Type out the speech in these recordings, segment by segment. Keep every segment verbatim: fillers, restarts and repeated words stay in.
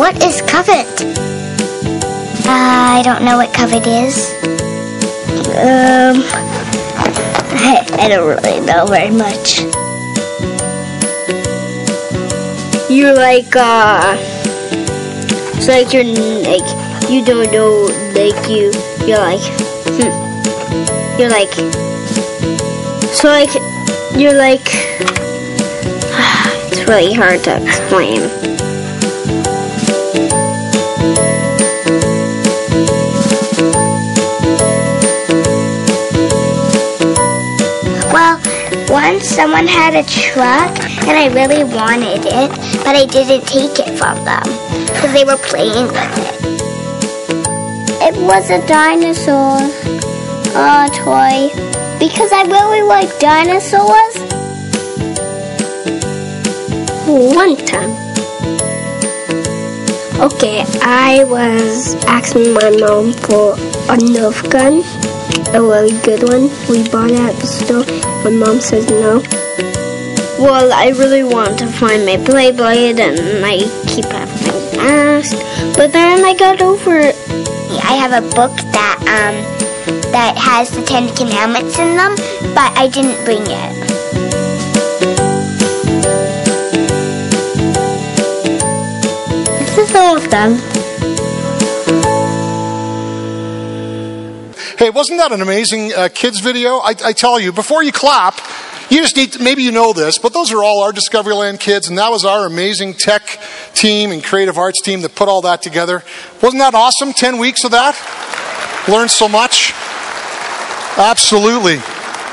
What is covet? Uh, I don't know what covet is. Um, I, I don't really know very much. You're like, uh, it's like you're like, you don't know, like you, you're like, hmm. You're like, so like, you're like, it's really hard to explain. Well, once someone had a truck and I really wanted it, but I didn't take it from them because they were playing with it. It was a dinosaur uh, toy because I really like dinosaurs. One time, okay, I was asking my mom for a Nerf gun, a really good one. We bought it at the store. My mom says no. Well, I really want to find my Beyblade, and I keep having to ask. But then I got over it. I have a book that um that has the Ten Commandments in them, but I didn't bring it. This is all of them. Hey, wasn't that an amazing uh, kids video? I, I tell you, before you clap, you just need to, maybe you know this, but those are all our Discoveryland kids, and that was our amazing tech team and creative arts team that put all that together. Wasn't that awesome? Ten weeks of that? Learned so much? Absolutely.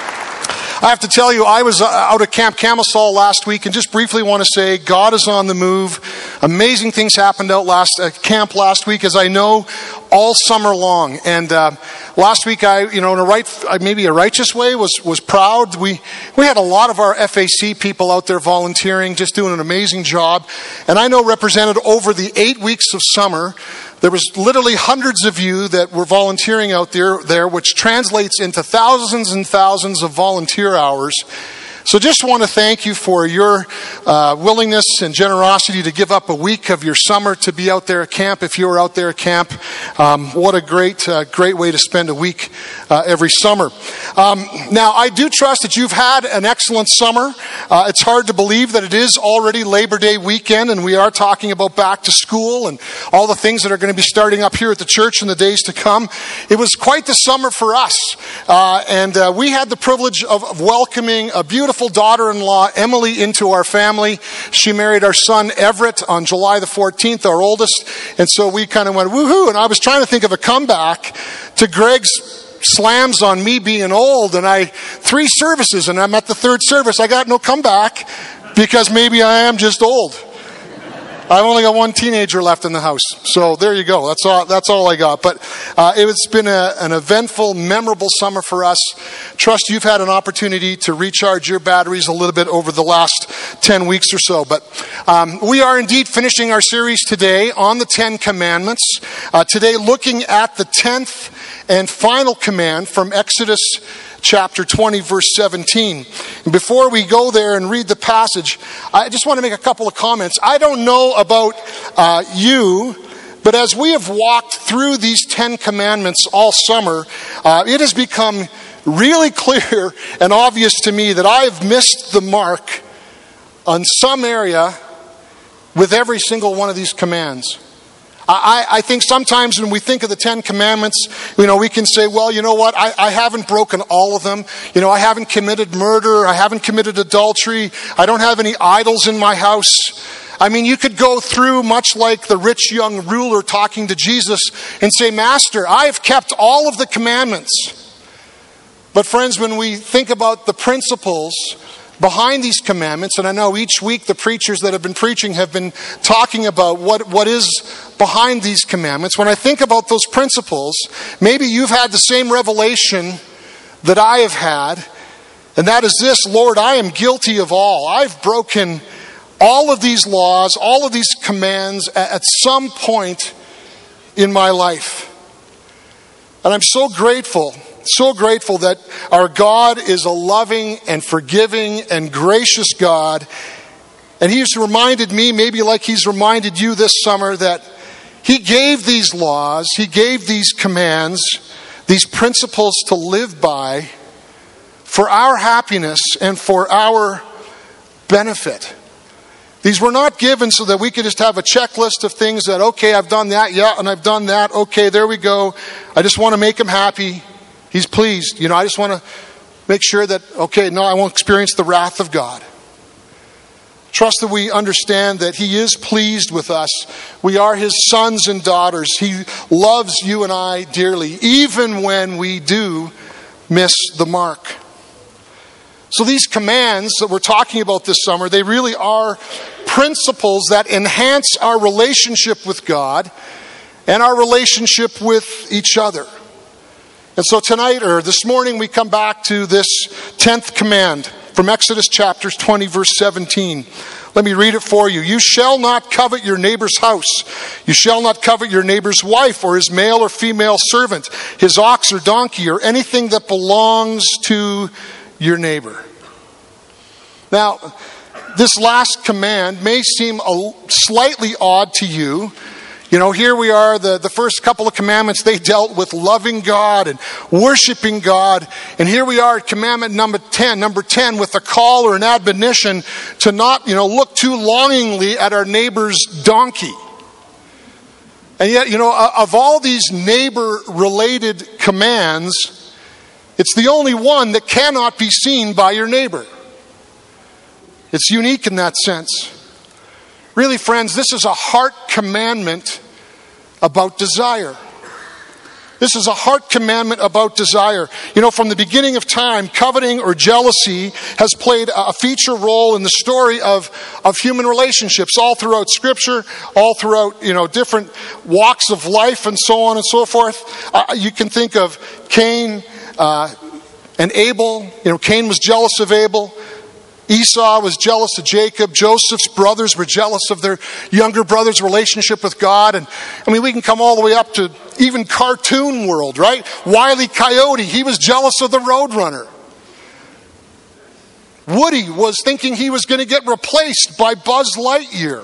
I have to tell you, I was out at Camp Camisol last week, and just briefly want to say God is on the move. Amazing things happened out last at camp last week, as I know, all summer long. And uh, last week, I, you know, in a right, maybe a righteous way, was was proud. We we had a lot of our F A C people out there volunteering, just doing an amazing job. And I know, represented over the eight weeks of summer, there was literally hundreds of you that were volunteering out there, there, which translates into thousands and thousands of volunteer hours. So just want to thank you for your uh, willingness and generosity to give up a week of your summer to be out there at camp. If you were out there at camp, um, what a great, uh, great way to spend a week uh, every summer. Um, now, I do trust that you've had an excellent summer. Uh, it's hard to believe that it is already Labor Day weekend, and we are talking about back to school and all the things that are going to be starting up here at the church in the days to come. It was quite the summer for us, uh, and uh, we had the privilege of, of welcoming a beautiful daughter-in-law, Emily, into our family. She married our son, Everett, on July the fourteenth, our oldest. And so we kind of went, woohoo. And I was trying to think of a comeback to Greg's slams on me being old. And I, three services, and I'm at the third service. I got no comeback because maybe I am just old. I've only got one teenager left in the house. So there you go. That's all, that's all I got. But uh, it's been a, an eventful, memorable summer for us. Trust you've had an opportunity to recharge your batteries a little bit over the last ten weeks or so. But um, we are indeed finishing our series today on the Ten Commandments. Uh, today looking at the tenth and final command from Exodus chapter twenty, verse seventeen. And before we go there and read the passage, I just want to make a couple of comments. I don't know about uh, you, but as we have walked through these Ten Commandments all summer, uh, it has become really clear and obvious to me that I have missed the mark on some area with every single one of these commands. I, I think sometimes when we think of the Ten Commandments, you know, we can say, well, you know what, I, I haven't broken all of them. You know, I haven't committed murder. I haven't committed adultery. I don't have any idols in my house. I mean, you could go through much like the rich young ruler talking to Jesus and say, Master, I have kept all of the commandments. But friends, when we think about the principles behind these commandments, and I know each week the preachers that have been preaching have been talking about what, what is behind these commandments. When I think about those principles, maybe you've had the same revelation that I have had, and that is this: Lord, I am guilty of all. I've broken all of these laws, all of these commands at, at some point in my life. And I'm so grateful So grateful that our God is a loving and forgiving and gracious God, And he's reminded me, maybe like he's reminded you this summer, that he gave these laws, he gave these commands, these principles to live by for our happiness and for our benefit. These were not given so that we could just have a checklist of things that, okay, I've done that, yeah, and I've done that, okay, there we go. I just want to make him happy. He's pleased. You know, I just want to make sure that, okay, no, I won't experience the wrath of God. Trust that we understand that he is pleased with us. We are his sons and daughters. He loves you and I dearly, even when we do miss the mark. So these commands that we're talking about this summer, they really are principles that enhance our relationship with God and our relationship with each other. And so tonight, or this morning, we come back to this tenth command from Exodus chapter twenty, verse seventeen. Let me read it for you. You shall not covet your neighbor's house. You shall not covet your neighbor's wife or his male or female servant, his ox or donkey, or anything that belongs to your neighbor. Now, this last command may seem a slightly odd to you. You know, here we are, the, the first couple of commandments, they dealt with loving God and worshiping God. And here we are at commandment number ten, number ten, with a call or an admonition to not, you know, look too longingly at our neighbor's donkey. And yet, you know, of all these neighbor-related commands, it's the only one that cannot be seen by your neighbor. It's unique in that sense. Really, friends, this is a heart commandment about desire. This is a heart commandment about desire. You know, from the beginning of time, coveting or jealousy has played a feature role in the story of, of human relationships all throughout Scripture, all throughout, you know, different walks of life and so on and so forth. Uh, you can think of Cain uh, and Abel. You know, Cain was jealous of Abel. Esau was jealous of Jacob. Joseph's brothers were jealous of their younger brother's relationship with God. And I mean, we can come all the way up to even cartoon world, right? Wile E. Coyote, he was jealous of the Roadrunner. Woody was thinking he was going to get replaced by Buzz Lightyear.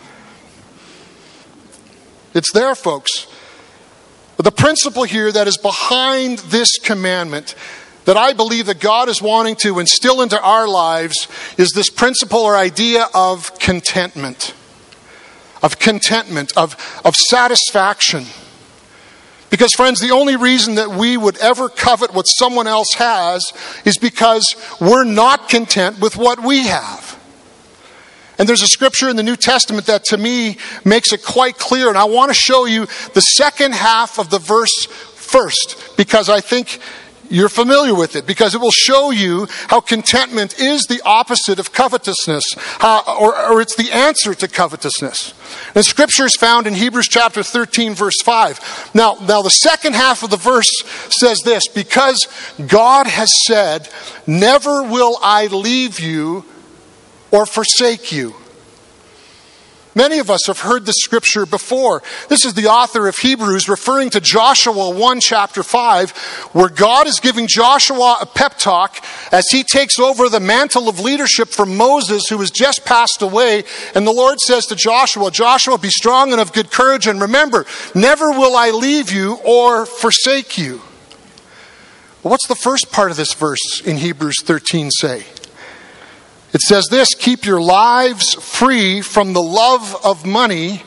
It's there, folks. But the principle here that is behind this commandment that I believe that God is wanting to instill into our lives is this principle or idea of contentment. Of contentment, of, of satisfaction. Because, friends, the only reason that we would ever covet what someone else has is because we're not content with what we have. And there's a scripture in the New Testament that to me makes it quite clear. And I want to show you the second half of the verse first, because I think you're familiar with it, because it will show you how contentment is the opposite of covetousness, how, or, or it's the answer to covetousness. And Scripture is found in Hebrews chapter thirteen, verse five. Now, now the second half of the verse says this: because God has said, "Never will I leave you or forsake you." Many of us have heard this scripture before. This is the author of Hebrews referring to Joshua one, chapter five, where God is giving Joshua a pep talk as he takes over the mantle of leadership from Moses, who has just passed away. And the Lord says to Joshua, "Joshua, be strong and of good courage, and remember, never will I leave you or forsake you." Well, what's the first part of this verse in Hebrews thirteen say? It says this: keep your lives free from the love of money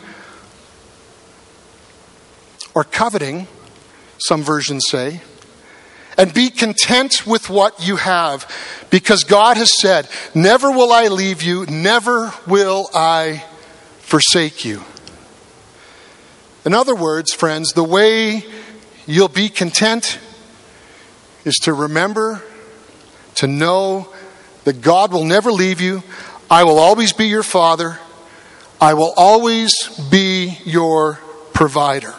or coveting, some versions say, and be content with what you have, because God has said, "Never will I leave you, never will I forsake you." In other words, friends, the way you'll be content is to remember, to know that God will never leave you. I will always be your Father. I will always be your provider.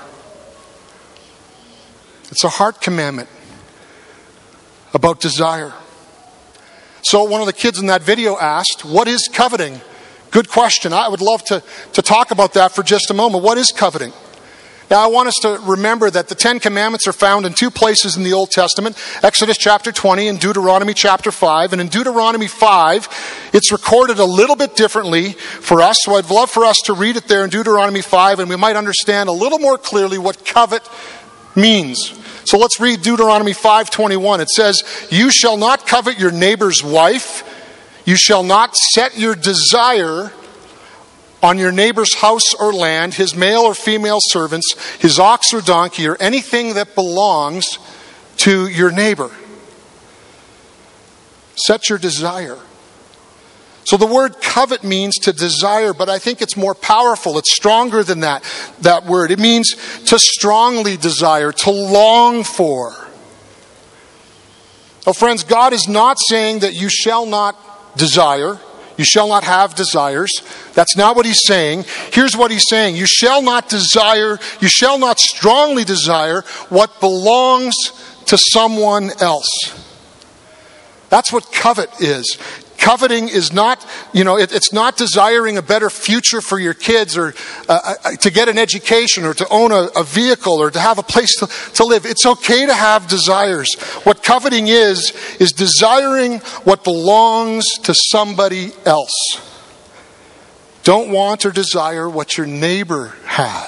It's a heart commandment about desire. So one of the kids in that video asked, what is coveting? Good question. I would love to, to talk about that for just a moment. What is coveting? Now, I want us to remember that the Ten Commandments are found in two places in the Old Testament, Exodus chapter twenty and Deuteronomy chapter five. And in Deuteronomy five, it's recorded a little bit differently for us. So I'd love for us to read it there in Deuteronomy five, and we might understand a little more clearly what covet means. So let's read Deuteronomy five twenty-one. It says, "You shall not covet your neighbor's wife. You shall not set your desire on your neighbor's house or land, his male or female servants, his ox or donkey, or anything that belongs to your neighbor." Set your desire. So the word covet means to desire, but I think it's more powerful. It's stronger than that, that word. It means to strongly desire, to long for. Now, friends, God is not saying that you shall not desire. You shall not have desires. That's not what he's saying. Here's what he's saying. You shall not desire, you shall not strongly desire what belongs to someone else. That's what covet is. Coveting is not, you know, it, it's not desiring a better future for your kids, or uh, to get an education, or to own a, a vehicle, or to have a place to, to live. It's okay to have desires. What coveting is, is desiring what belongs to somebody else. Don't want or desire what your neighbor has.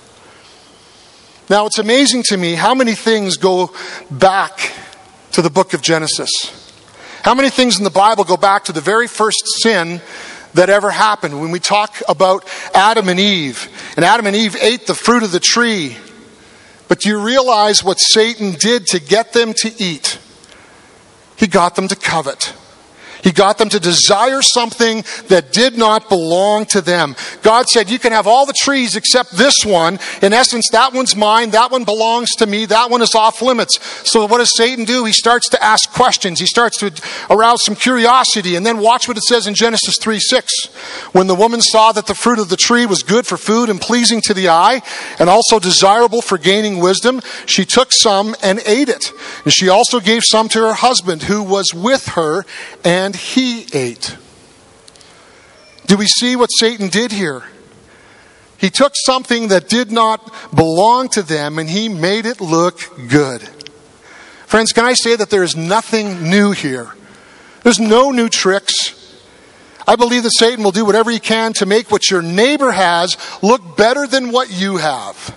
Now, it's amazing to me how many things go back to the book of Genesis. How many things in the Bible go back to the very first sin that ever happened? When we talk about Adam and Eve, and Adam and Eve ate the fruit of the tree. But do you realize what Satan did to get them to eat? He got them to covet. He got them to desire something that did not belong to them. God said, you can have all the trees except this one. In essence, that one's mine. That one belongs to me. That one is off limits. So what does Satan do? He starts to ask questions. He starts to arouse some curiosity. And then watch what it says in Genesis three six. When the woman saw that the fruit of the tree was good for food and pleasing to the eye, and also desirable for gaining wisdom, she took some and ate it. And she also gave some to her husband who was with her, and he ate. Do we see what Satan did here? He took something that did not belong to them and he made it look good. Friends, can I say that there is nothing new here? There's no new tricks. I believe that Satan will do whatever he can to make what your neighbor has look better than what you have.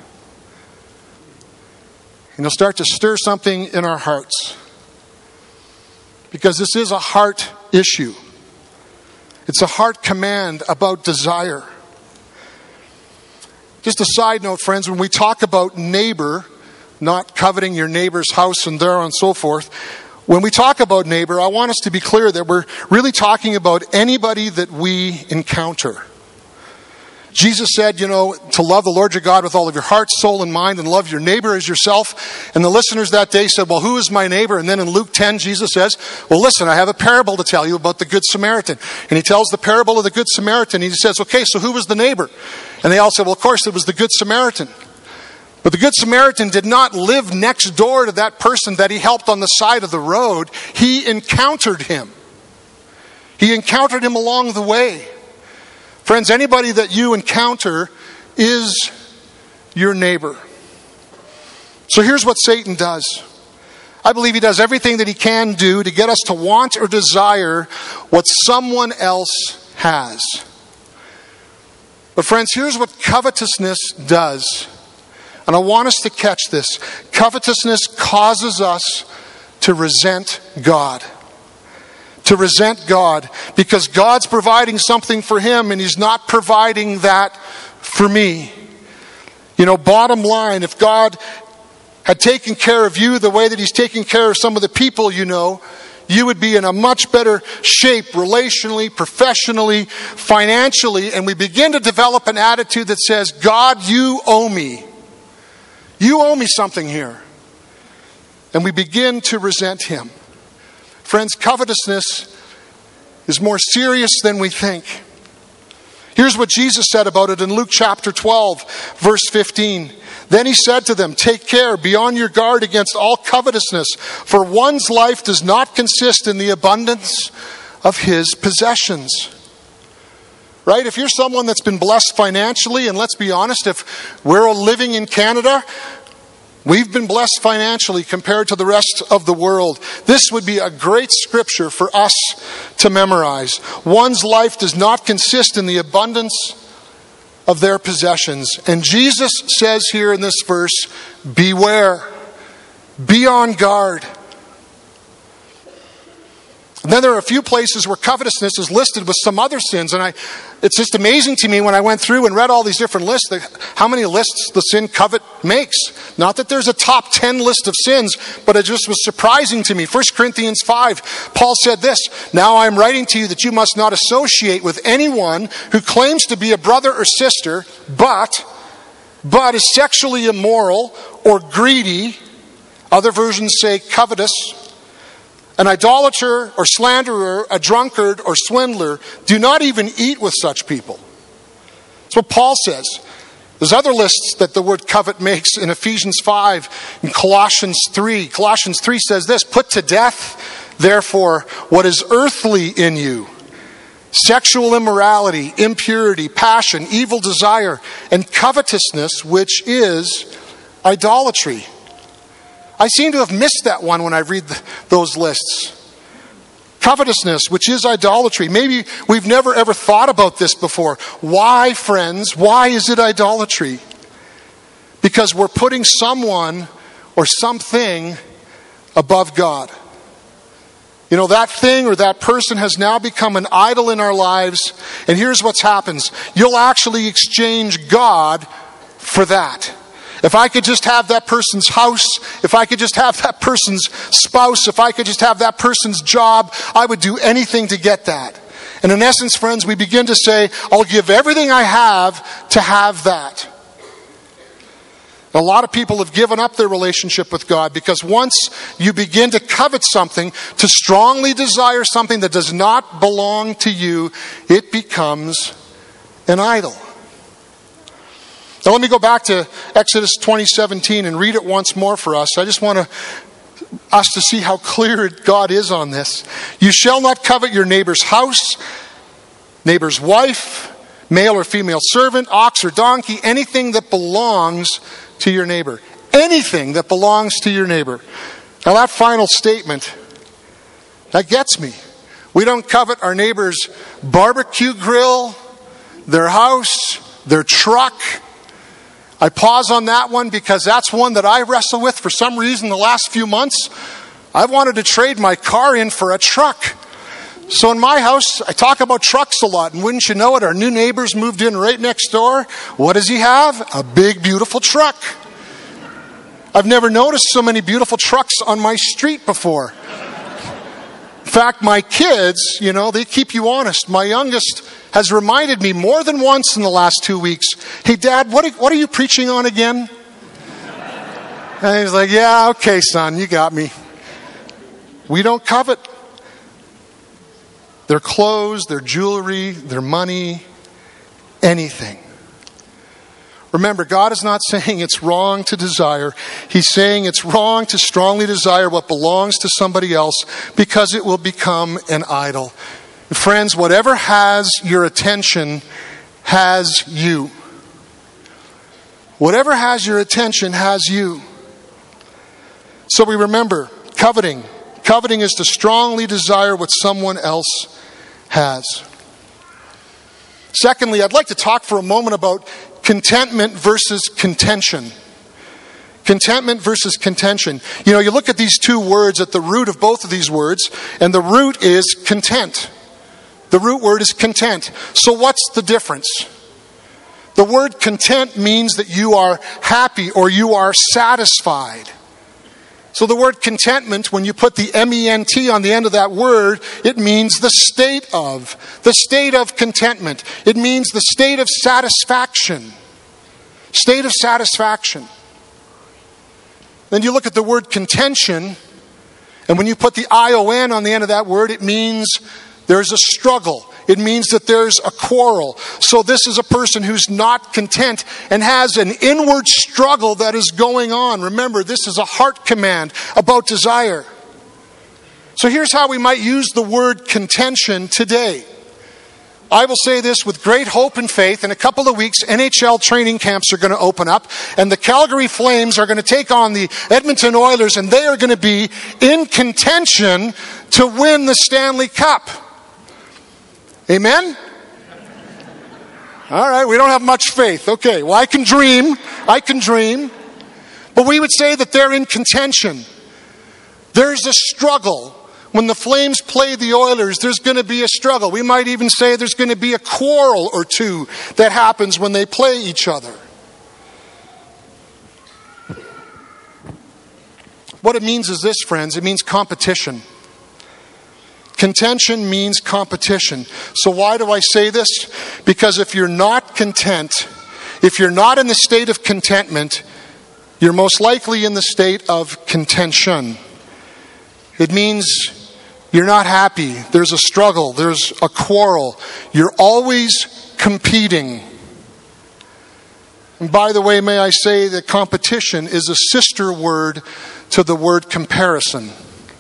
And he'll start to stir something in our hearts. Because this is a heart issue. It's a heart command about desire. Just a side note, friends, when we talk about neighbor, not coveting your neighbor's house and there on and so forth, when we talk about neighbor, I want us to be clear that we're really talking about anybody that we encounter. Jesus said, you know, to love the Lord your God with all of your heart, soul, and mind, and love your neighbor as yourself. And the listeners that day said, well, who is my neighbor? And then in Luke ten, Jesus says, well, listen, I have a parable to tell you about the Good Samaritan. And he tells the parable of the Good Samaritan. And he says, okay, so who was the neighbor? And they all said, well, of course, it was the Good Samaritan. But the Good Samaritan did not live next door to that person that he helped on the side of the road. He encountered him. He encountered him along the way. Friends, anybody that you encounter is your neighbor. So here's what Satan does. I believe he does everything that he can do to get us to want or desire what someone else has. But friends, here's what covetousness does. And I want us to catch this. Covetousness causes us to resent God. To resent God because God's providing something for him and he's not providing that for me. You know, bottom line, if God had taken care of you the way that he's taking care of some of the people you know, you would be in a much better shape relationally, professionally, financially, and we begin to develop an attitude that says, God, you owe me. You owe me something here. And we begin to resent him. Friends, covetousness is more serious than we think. Here's what Jesus said about it in Luke chapter twelve, verse fifteen. Then he said to them, take care, be on your guard against all covetousness, for one's life does not consist in the abundance of his possessions. Right? If you're someone that's been blessed financially, and let's be honest, if we're living in Canada, we've been blessed financially compared to the rest of the world. This would be a great scripture for us to memorize. One's life does not consist in the abundance of their possessions. And Jesus says here in this verse, beware, be on guard. And then there are a few places where covetousness is listed with some other sins. And I, it's just amazing to me when I went through and read all these different lists, that how many lists the sin covet makes. Not that there's a top ten list of sins, but it just was surprising to me. First Corinthians five, Paul said this, now I am writing to you that you must not associate with anyone who claims to be a brother or sister, but, but is sexually immoral or greedy. Other versions say covetous. An idolater or slanderer, a drunkard or swindler, do not even eat with such people. That's what Paul says. There's other lists that the word covet makes in Ephesians five and Colossians three. Colossians three says this, put to death, therefore, what is earthly in you. Sexual immorality, impurity, passion, evil desire, and covetousness, which is idolatry. I seem to have missed that one when I read the, those lists. Covetousness, which is idolatry. Maybe we've never ever thought about this before. Why, friends? Why is it idolatry? Because we're putting someone or something above God. You know, that thing or that person has now become an idol in our lives. And here's what happens. You'll actually exchange God for that. If I could just have that person's house, if I could just have that person's spouse, if I could just have that person's job, I would do anything to get that. And in essence, friends, we begin to say, I'll give everything I have to have that. A lot of people have given up their relationship with God because once you begin to covet something, to strongly desire something that does not belong to you, it becomes an idol. Now let me go back to Exodus twenty seventeen and read it once more for us. I just want to, us to see how clear God is on this. You shall not covet your neighbor's house, neighbor's wife, male or female servant, ox or donkey, anything that belongs to your neighbor. Anything that belongs to your neighbor. Now that final statement, that gets me. We don't covet our neighbor's barbecue grill, their house, their truck. I pause on that one because that's one that I wrestle with for some reason the last few months. I've wanted to trade my car in for a truck. So in my house, I talk about trucks a lot. And wouldn't you know it, our new neighbors moved in right next door. What does he have? A big, beautiful truck. I've never noticed so many beautiful trucks on my street before. In fact, my kids, you know, they keep you honest. My youngest has reminded me more than once in the last two weeks, hey, Dad, what are, what are you preaching on again? And he's like, yeah, okay, son, you got me. We don't covet their clothes, their jewelry, their money, anything. Remember, God is not saying it's wrong to desire. He's saying it's wrong to strongly desire what belongs to somebody else because it will become an idol. Friends, whatever has your attention has you. Whatever has your attention has you. So we remember, coveting. Coveting is to strongly desire what someone else has. Secondly, I'd like to talk for a moment about contentment versus contention. Contentment versus contention. You know, you look at these two words at the root of both of these words, and the root is content. The root word is content. So what's the difference? The word content means that you are happy or you are satisfied. So the word contentment, when you put the M E N T on the end of that word, it means the state of. The state of contentment. It means the state of satisfaction. State of satisfaction. Then you look at the word contention, and when you put the I O N on the end of that word, it means there's a struggle. It means that there's a quarrel. So this is a person who's not content and has an inward struggle that is going on. Remember, this is a heart command about desire. So here's how we might use the word contention today. I will say this with great hope and faith. In a couple of weeks, N H L training camps are going to open up, and the Calgary Flames are going to take on the Edmonton Oilers, and they are going to be in contention to win the Stanley Cup. Amen? All right, we don't have much faith. Okay, well, I can dream. I can dream. But we would say that they're in contention. There's a struggle. When the Flames play the Oilers, there's going to be a struggle. We might even say there's going to be a quarrel or two that happens when they play each other. What it means is this, friends. It means competition. Contention means competition. So why do I say this? Because if you're not content, if you're not in the state of contentment, you're most likely in the state of contention. It means you're not happy. There's a struggle. There's a quarrel. You're always competing. And by the way, may I say that competition is a sister word to the word comparison.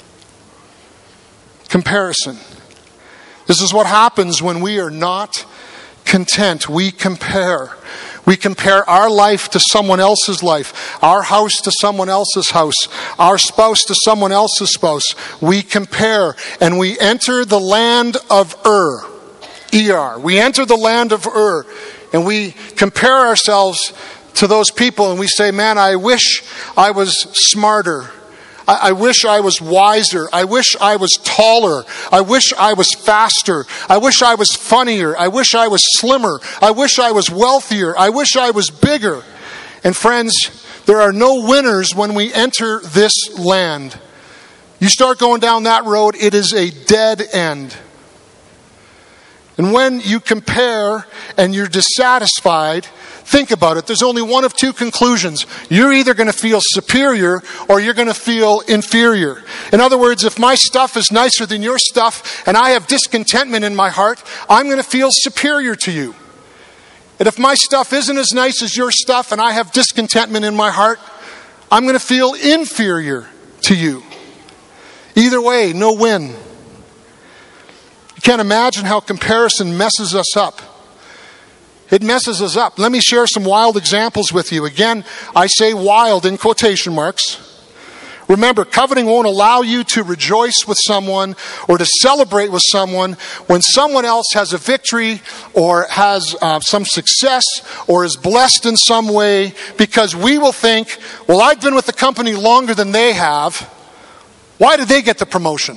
Comparison. This is what happens when we are not content. We compare. We compare our life to someone else's life, our house to someone else's house, our spouse to someone else's spouse. We compare, and we enter the land of Ur, E R. We enter the land of Ur, and we compare ourselves to those people, and we say, man, I wish I was smarter. I wish I was wiser. I wish I was taller. I wish I was faster. I wish I was funnier. I wish I was slimmer. I wish I was wealthier. I wish I was bigger. And friends, there are no winners when we enter this land. You start going down that road, it is a dead end. And when you compare and you're dissatisfied, think about it. There's only one of two conclusions. You're either going to feel superior or you're going to feel inferior. In other words, if my stuff is nicer than your stuff and I have discontentment in my heart, I'm going to feel superior to you. And if my stuff isn't as nice as your stuff and I have discontentment in my heart, I'm going to feel inferior to you. Either way, no win. You can't imagine how comparison messes us up. It messes us up. Let me share some wild examples with you. Again, I say wild in quotation marks. Remember, coveting won't allow you to rejoice with someone or to celebrate with someone when someone else has a victory or has uh, some success or is blessed in some way, because we will think, well, I've been with the company longer than they have. Why did they get the promotion?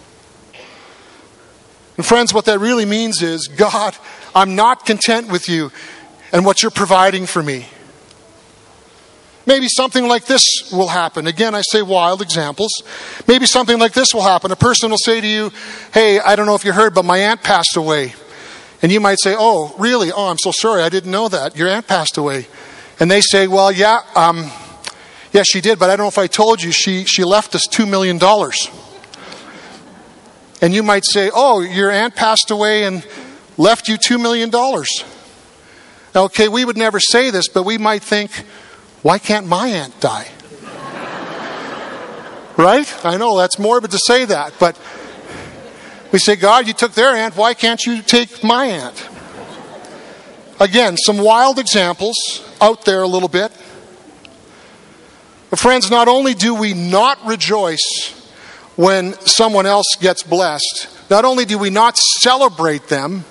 And friends, what that really means is, God, I'm not content with you and what you're providing for me. Maybe something like this will happen. Again, I say wild examples. Maybe something like this will happen. A person will say to you, hey, I don't know if you heard, but my aunt passed away. And you might say, oh, really? Oh, I'm so sorry. I didn't know that. Your aunt passed away. And they say, well, yeah, um, yeah, she did, but I don't know if I told you, she, she left us two million dollars. And you might say, oh, your aunt passed away and left you two million dollars. Okay, we would never say this, but we might think, why can't my aunt die? Right? I know that's morbid to say that, but we say, God, you took their aunt, why can't you take my aunt? Again, some wild examples out there a little bit. But friends, not only do we not rejoice when someone else gets blessed, not only do we not celebrate them,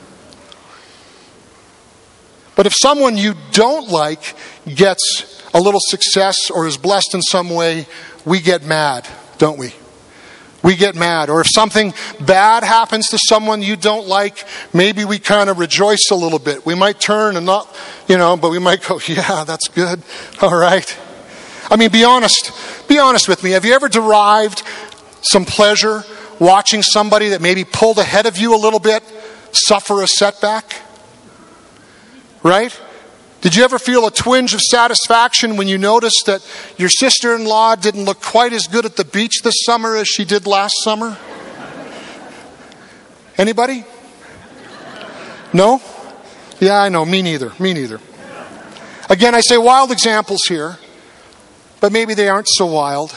but if someone you don't like gets a little success or is blessed in some way, we get mad, don't we? We get mad. Or if something bad happens to someone you don't like, maybe we kind of rejoice a little bit. We might turn and not, you know, but we might go, yeah, that's good. All right. I mean, be honest. Be honest with me. Have you ever derived some pleasure watching somebody that maybe pulled ahead of you a little bit suffer a setback? Right? Did you ever feel a twinge of satisfaction when you noticed that your sister-in-law didn't look quite as good at the beach this summer as she did last summer? Anybody? No? Yeah, I know. Me neither. Me neither. Again, I say wild examples here, but maybe they aren't so wild.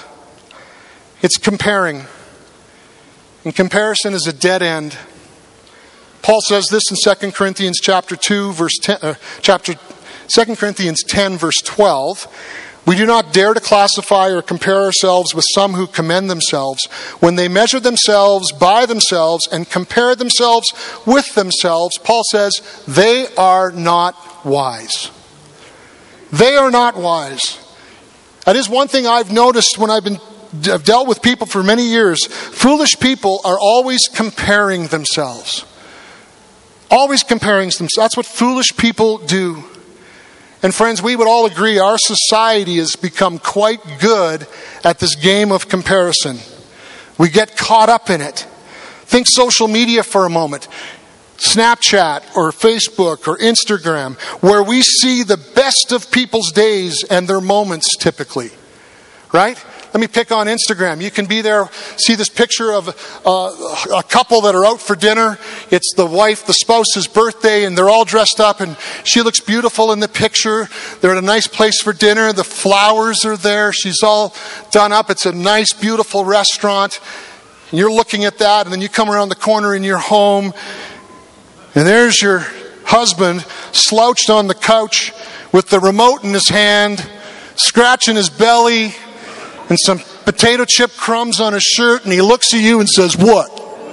It's comparing. And comparison is a dead end. Paul says this in Second Corinthians chapter two, verse ten, uh, chapter Second Corinthians ten, verse twelve. We do not dare to classify or compare ourselves with some who commend themselves when they measure themselves by themselves and compare themselves with themselves. Paul says they are not wise. They are not wise. That is one thing I've noticed when I've been I've dealt with people for many years. Foolish people are always comparing themselves. Always comparing themselves. That's what foolish people do. And friends, we would all agree our society has become quite good at this game of comparison. We get caught up in it. Think social media for a moment. Snapchat or Facebook or Instagram, where we see the best of people's days and their moments typically. Right? Let me pick on Instagram. You can be there, see this picture of uh, a couple that are out for dinner. It's the wife, the spouse's birthday, and they're all dressed up, and she looks beautiful in the picture. They're at a nice place for dinner. The flowers are there. She's all done up. It's a nice, beautiful restaurant. And you're looking at that, and then you come around the corner in your home, and there's your husband slouched on the couch with the remote in his hand, scratching his belly, and some potato chip crumbs on his shirt, and he looks at you and says, "What?"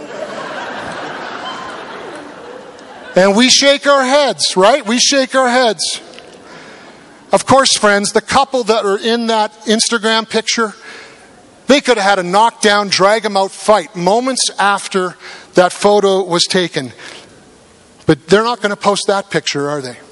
And we shake our heads, right? We shake our heads. Of course, friends, the couple that are in that Instagram picture, they could have had a knockdown, drag them out fight moments after that photo was taken. But they're not going to post that picture, are they?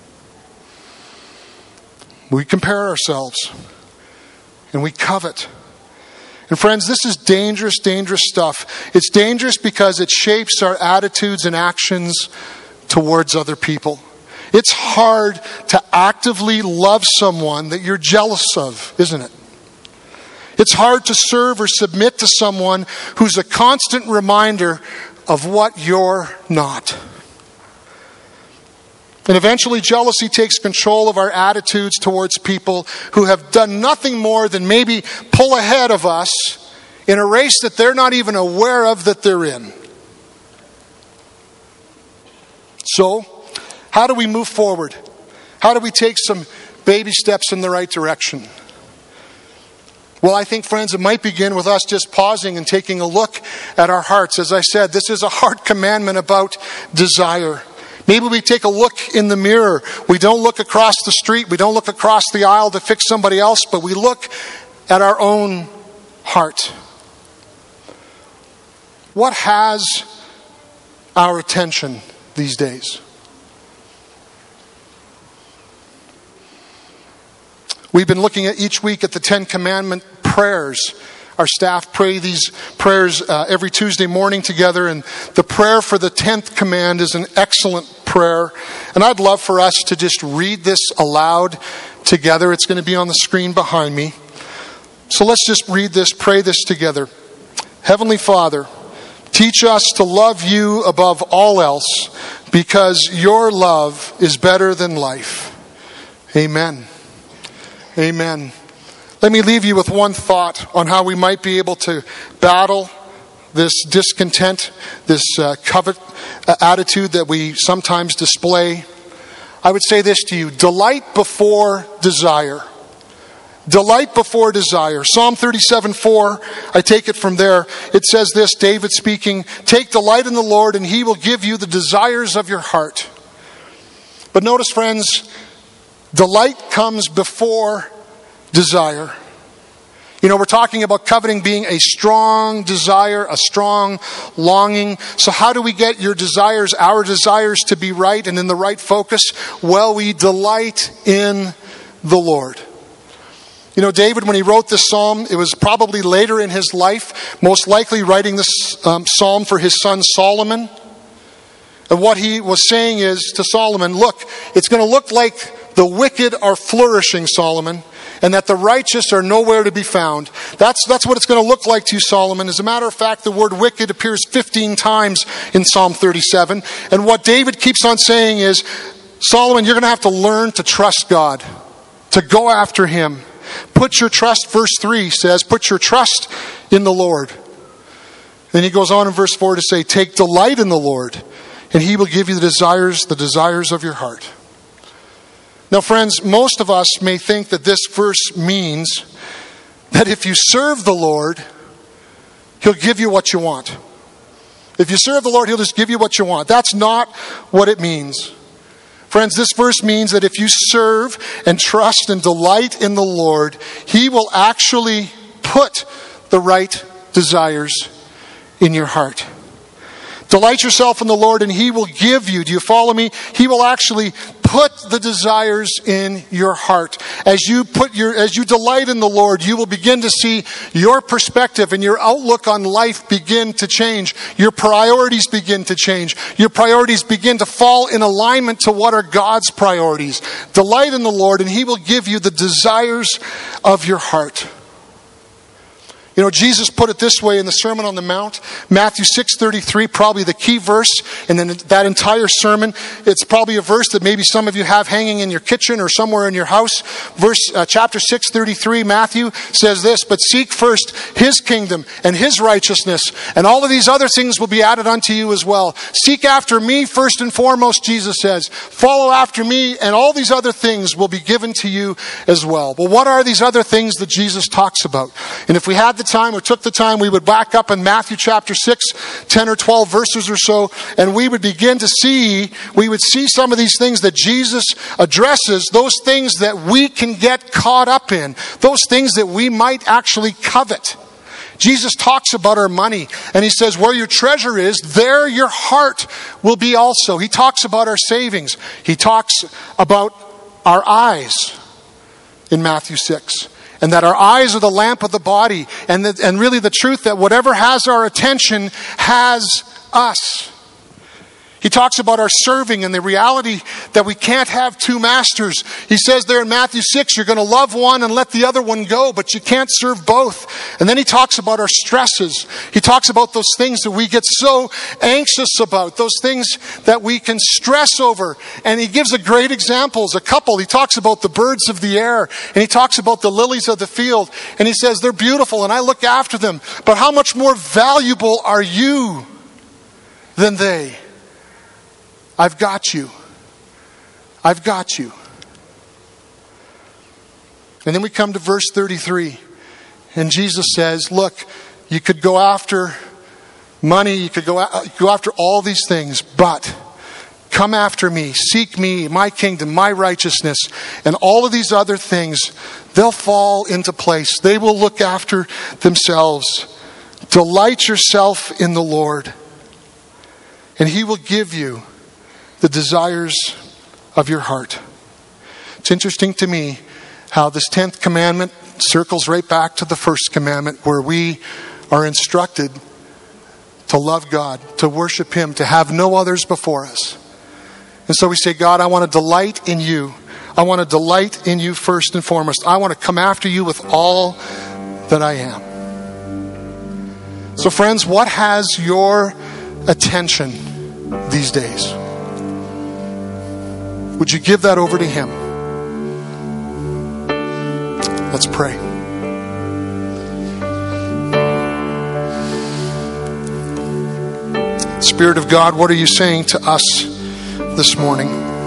We compare ourselves. And we covet. And friends, this is dangerous, dangerous stuff. It's dangerous because it shapes our attitudes and actions towards other people. It's hard to actively love someone that you're jealous of, isn't it? It's hard to serve or submit to someone who's a constant reminder of what you're not. And eventually jealousy takes control of our attitudes towards people who have done nothing more than maybe pull ahead of us in a race that they're not even aware of that they're in. So, how do we move forward? How do we take some baby steps in the right direction? Well, I think, friends, it might begin with us just pausing and taking a look at our hearts. As I said, this is a heart commandment about desire. Maybe we take a look in the mirror. We don't look across the street. We don't look across the aisle to fix somebody else, but we look at our own heart. What has our attention these days? We've been looking at each week at the Ten Commandment prayers. Our staff pray these prayers uh, every Tuesday morning together, and the prayer for the tenth command is an excellent prayer. And I'd love for us to just read this aloud together. It's going to be on the screen behind me. So let's just read this, pray this together. Heavenly Father, teach us to love you above all else, because your love is better than life. Amen. Amen. Let me leave you with one thought on how we might be able to battle this discontent, this uh, covet uh, attitude that we sometimes display. I would say this to you: delight before desire. Delight before desire. Psalm thirty-seven four, I take it from there. It says this, David speaking, "Take delight in the Lord, and he will give you the desires of your heart." But notice, friends, delight comes before desire. You know, we're talking about coveting being a strong desire, a strong longing. So how do we get your desires, our desires, to be right and in the right focus? Well, we delight in the Lord. You know, David, when he wrote this psalm, it was probably later in his life, most likely writing this um, psalm for his son Solomon. And what he was saying is to Solomon, look, it's going to look like the wicked are flourishing, Solomon, and that the righteous are nowhere to be found. That's, that's what it's going to look like to you, Solomon. As a matter of fact, the word wicked appears fifteen times in Psalm thirty-seven. And what David keeps on saying is, Solomon, you're going to have to learn to trust God, to go after him. Put your trust, verse three says, put your trust in the Lord. Then he goes on in verse four to say, take delight in the Lord. and he will give you the desires, the desires of your heart. Now, friends, most of us may think that this verse means that if you serve the Lord, he'll give you what you want. If you serve the Lord, he'll just give you what you want. That's not what it means. Friends, this verse means that if you serve and trust and delight in the Lord, he will actually put the right desires in your heart. Delight yourself in the Lord and he will give you. Do you follow me? He will actually put the desires in your heart. As you put your, as you delight in the Lord, you will begin to see your perspective and your outlook on life begin to change. Your priorities begin to change. Your priorities begin to fall in alignment to what are God's priorities. Delight in the Lord and he will give you the desires of your heart. You know, Jesus put it this way in the Sermon on the Mount, Matthew six thirty-three, probably the key verse in that entire sermon. It's probably a verse that maybe some of you have hanging in your kitchen or somewhere in your house. Verse uh, chapter six thirty-three, Matthew says this, "But seek first his kingdom and his righteousness, and all of these other things will be added unto you as well." Seek after me first and foremost, Jesus says. Follow after me, and all these other things will be given to you as well. Well, what are these other things that Jesus talks about? And if we had the time or took the time, we would back up in Matthew chapter six, ten or twelve verses or so, and we would begin to see, we would see some of these things that Jesus addresses, those things that we can get caught up in, those things that we might actually covet. Jesus talks about our money, and he says, where your treasure is, there your heart will be also. He talks about our savings. He talks about our eyes in Matthew six. And that our eyes are the lamp of the body. And, that, and really the truth that whatever has our attention has us. He talks about our serving and the reality that we can't have two masters. He says there in Matthew six, you're going to love one and let the other one go, but you can't serve both. And then he talks about our stresses. He talks about those things that we get so anxious about, those things that we can stress over. And he gives a great examples, a couple. He talks about the birds of the air, and he talks about the lilies of the field. And he says, they're beautiful and I look after them, but how much more valuable are you than they? I've got you. I've got you. And then we come to verse thirty-three. And Jesus says, look, you could go after money. You could go, go after all these things. But come after me. Seek me, my kingdom, my righteousness. And all of these other things, they'll fall into place. They will look after themselves. Delight yourself in the Lord. And he will give you the desires of your heart. It's interesting to me how this tenth commandment circles right back to the first commandment, where we are instructed to love God, to worship him, to have no others before us. And so we say, God, I want to delight in you. I want to delight in you first and foremost. I want to come after you with all that I am. So friends, what has your attention these days? Would you give that over to him? Let's pray. Spirit of God, what are you saying to us this morning?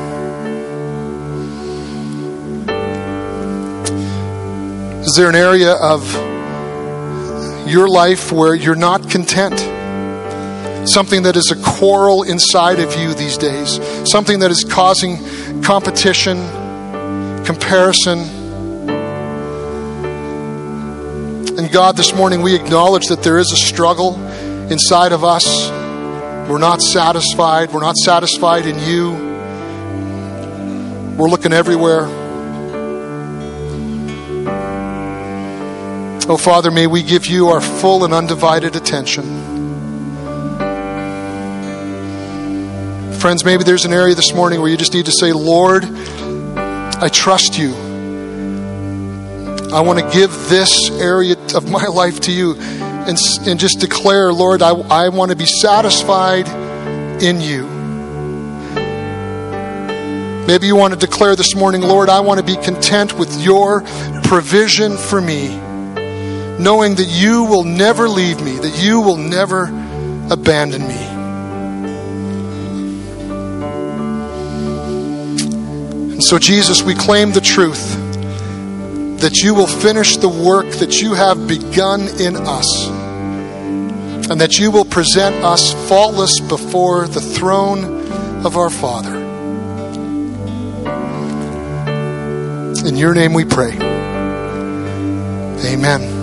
Is there an area of your life where you're not content? Something that is a quarrel inside of you these days. Something that is causing competition, comparison. And God, this morning we acknowledge that there is a struggle inside of us. We're not satisfied. We're not satisfied in you. We're looking everywhere. Oh, Father, may we give you our full and undivided attention. Friends, maybe there's an area this morning where you just need to say, Lord, I trust you. I want to give this area of my life to you and, and just declare, Lord, I, I want to be satisfied in you. Maybe you want to declare this morning, Lord, I want to be content with your provision for me, knowing that you will never leave me, that you will never abandon me. And so, Jesus, we claim the truth that you will finish the work that you have begun in us, and that you will present us faultless before the throne of our Father. In your name we pray. Amen.